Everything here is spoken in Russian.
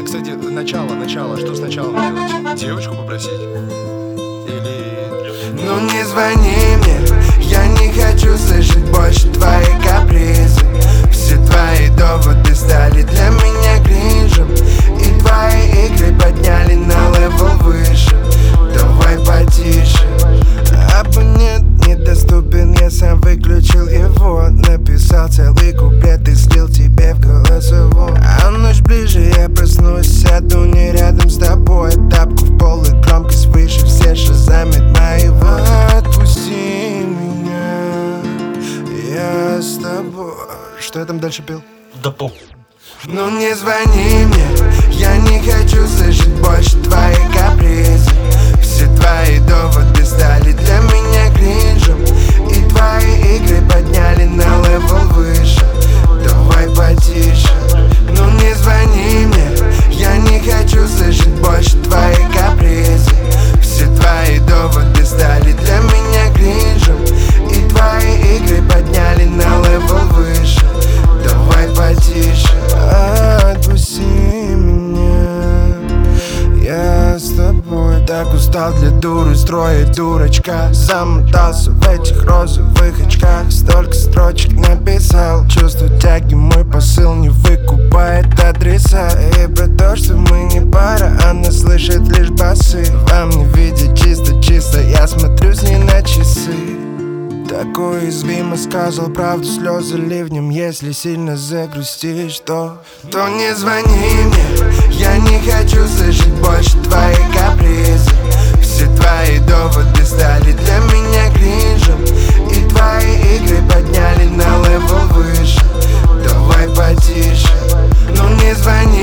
кстати, начало. Что сначала делать? Девочку попросить? Или... Ну не звони мне, я не хочу слышать больше твои капризы. Все твои доводы стали для меня кринжем, и твои игры подняли на левел выше. Давай потише. Абонент недоступен, я сам выключил его. Написал целый куплет и слил тебе в голосовом. А ночь ближе, я проснусь, сяду не рядом с тобой. Тапку в пол и громкость выше, все шазамят моего. Отпусти меня, я с тобой. Что я там дальше пел? Да пол. Ну не звони мне, я не хочу слышать больше твои капризы. Все твои доводы стали для меня кринжем, и твои игры подняли на левел выше. Давай потише. Ну не звони мне, я не хочу слышать больше твои капризы. Все твои доводы стали для меня кринжем, и твои игры подняли на левел выше. Давай потише. Отпусти меня, я с тобой. Так устал для дуры строить дурачка. Замотался в этих розовых очках. Столько строчек написал. Чувство тяги, мой посыл не выкупает адреса. И про то, что мы не пара, она слышит лишь басы. Вам не видеть чисто, я смотрю с ней на часы. Так уязвимо сказал правду, слезы ливнем. Если сильно загрустишь, то не звони мне, я не хочу слышать больше твои капризы. Все твои доводы стали для меня кринжем, и твои игры подняли на левел выше. Давай потише. Ну не звони